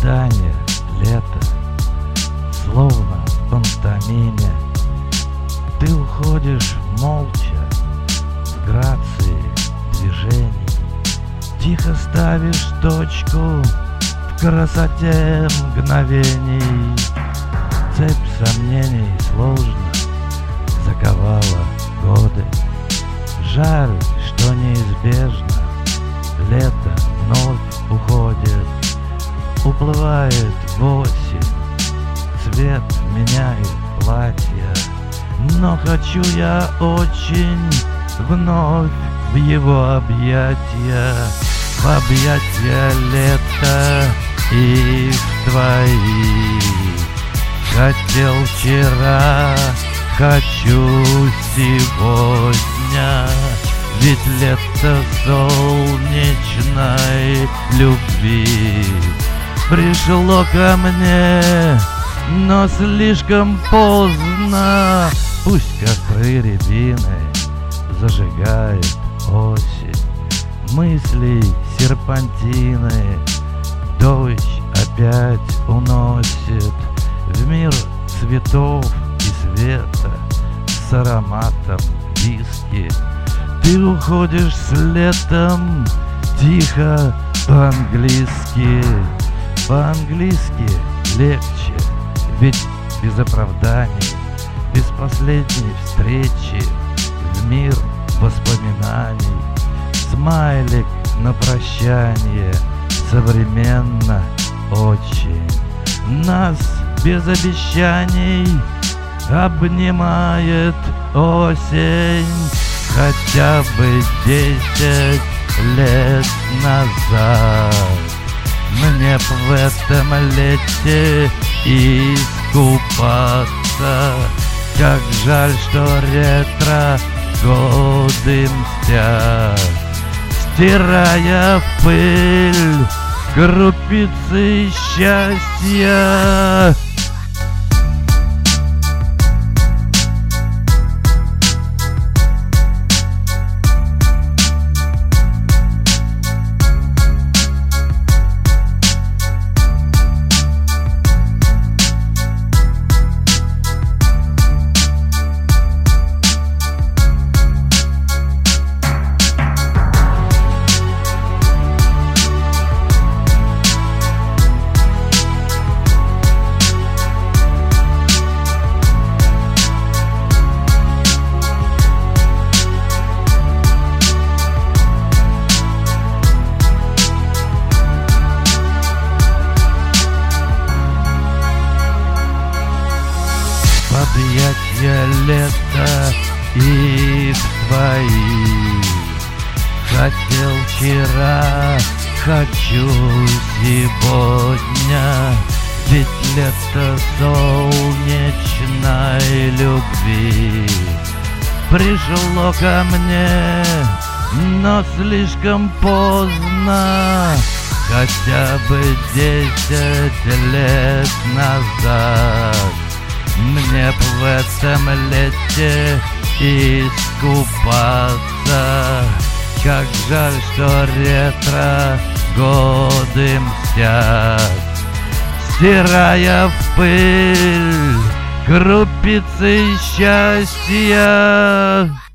свидания, лето, словно в пантомиме. Ты уходишь молча, в грации движений. Тихо ставишь точку в красоте мгновений. Цепь сомнений сложно заковала годы. Жаль, что неизбежно лето вновь уходит. Уплывает в осень, цвет меняет платье. Но хочу я очень вновь в его объятия, в объятия лета и в твои. Хотел вчера, хочу сегодня, ведь лето солнечной любви пришло ко мне, но слишком поздно. Пусть костры рябины зажигает осень, мыслей серпантины дождь опять уносит в мир цветов и света с ароматом виски. Ты уходишь с летом тихо по-английски. По-английски легче, ведь без оправданий, без последней встречи в мир воспоминаний. Смайлик на прощание, современно очень. Нас без обещаний обнимает осень. Хотя бы 10 лет назад мне б в этом лете искупаться. Как жаль, что ретро годы мстят, стирая в пыль крупицы счастья. Объятья лета и в твои. Хотел вчера, хочу сегодня, ведь лето солнечной любви пришло ко мне, но слишком поздно. Хотя бы 10 лет назад мне б в этом лете искупаться. Как жаль, что ретро годы мстят, стирая в пыль крупицы счастья.